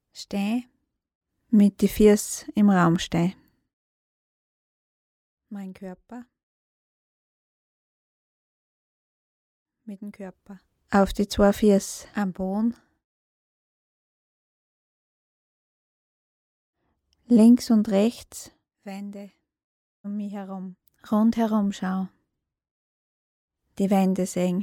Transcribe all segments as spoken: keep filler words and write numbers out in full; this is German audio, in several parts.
Steh, mit den Füßen im Raum steh. Mein Körper. Mit dem Körper. Auf die zwei Füße am Boden. Links und rechts Wände um mich herum. Rundherum schau. Die Wände sehen.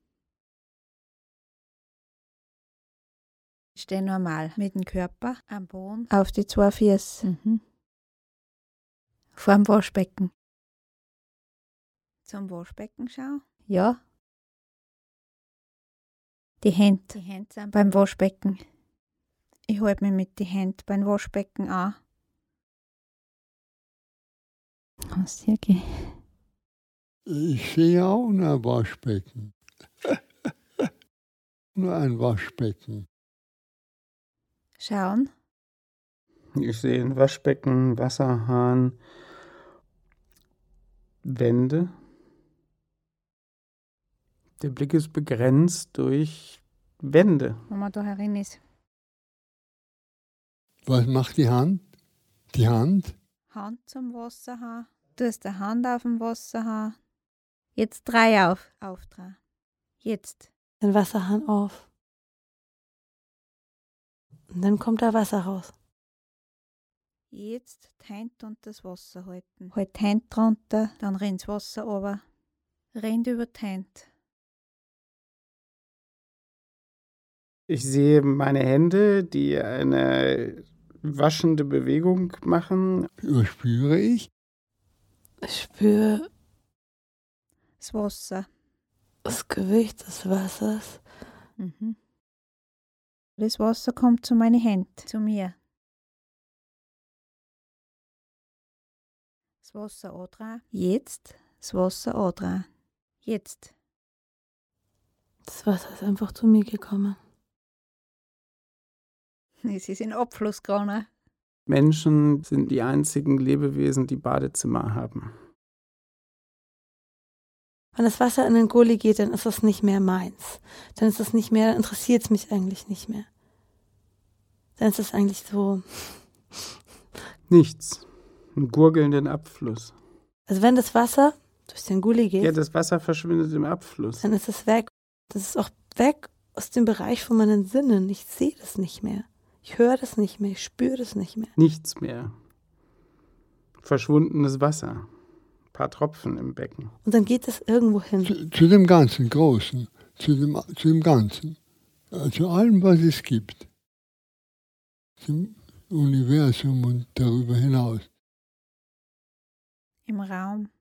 Ich stehe normal mit dem Körper am Boden auf die zwei Füße. Mhm. Vor dem Waschbecken. Zum Waschbecken schau. Ja. Die Hände. Die Hände sind beim Waschbecken. Ich halte mich mit den Händen beim Waschbecken an. Kannst du hier gehen? Ich sehe auch nur ein Waschbecken. Nur ein Waschbecken. Schauen. Ich sehe ein Waschbecken, Wasserhahn, Wände. Der Blick ist begrenzt durch Wände. Wenn man da herin ist. Was macht die Hand? Die Hand? Hand zum Wasser haben. Du hast die Hand auf dem Wasser haben. Jetzt drei auf. Aufdrehen. Jetzt. Den Wasserhahn auf. Und dann kommt da Wasser raus. Jetzt die Hände und das Wasser halten. Halt die Hände drunter, dann rinnt das Wasser runter. Rinnt über die Hände. Ich sehe meine Hände, die eine waschende Bewegung machen. Was spüre ich? Ich spüre Das Wasser. das Gewicht des Wassers. Mhm. Das Wasser kommt zu meinen Händen, zu mir. Das Wasser andrehen. Jetzt das Wasser andrehen. Jetzt. Das Wasser ist einfach zu mir gekommen. Es ist in Abfluss gegangen. Menschen sind die einzigen Lebewesen, die Badezimmer haben. Wenn das Wasser in den Gully geht, dann ist das nicht mehr meins. Dann ist das nicht mehr, dann interessiert es mich eigentlich nicht mehr. Dann ist es eigentlich so. Nichts. Ein gurgelnden Abfluss. Also wenn das Wasser durch den Gully geht, Ja, das Wasser verschwindet im Abfluss. dann ist es weg. Das ist auch weg aus dem Bereich von meinen Sinnen. Ich sehe das nicht mehr. Ich höre das nicht mehr. Ich spüre das nicht mehr. Nichts mehr. Verschwundenes Wasser. Ein paar Tropfen im Becken. Und dann geht es irgendwo hin. Zu, zu dem ganzen Großen, zu dem, zu dem Ganzen, äh, zu allem, was es gibt. Zum Universum und darüber hinaus. Im Raum.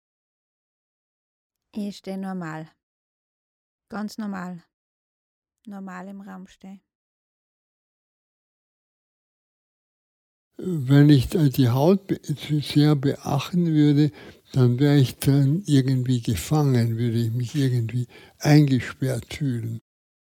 Ich stehe normal. Ganz normal. Normal im Raum stehe. Wenn ich die Haut zu sehr beachten würde, dann wäre ich dann irgendwie gefangen, würde ich mich irgendwie eingesperrt fühlen.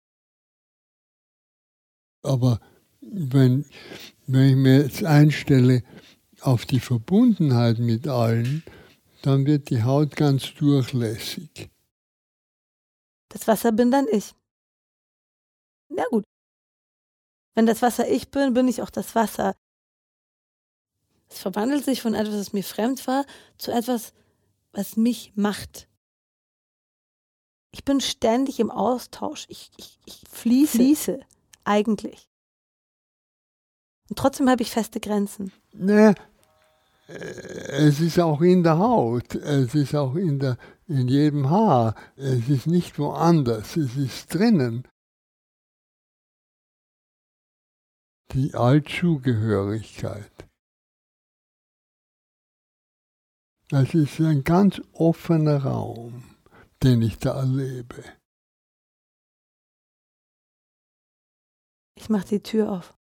Aber wenn, wenn ich mir jetzt einstelle auf die Verbundenheit mit allen, dann wird die Haut ganz durchlässig. Das Wasser bin dann ich. Na gut. Wenn das Wasser ich bin, bin ich auch das Wasser. Es verwandelt sich von etwas, das mir fremd war, zu etwas, was mich macht. Ich bin ständig im Austausch. Ich, ich, ich fließe, fließe, eigentlich. Und trotzdem habe ich feste Grenzen. Ne, es ist auch in der Haut, es ist auch in, der, in jedem Haar, es ist nicht woanders, es ist drinnen. Die Allzugehörigkeit. Das ist ein ganz offener Raum, den ich da erlebe. Ich mache die Tür auf.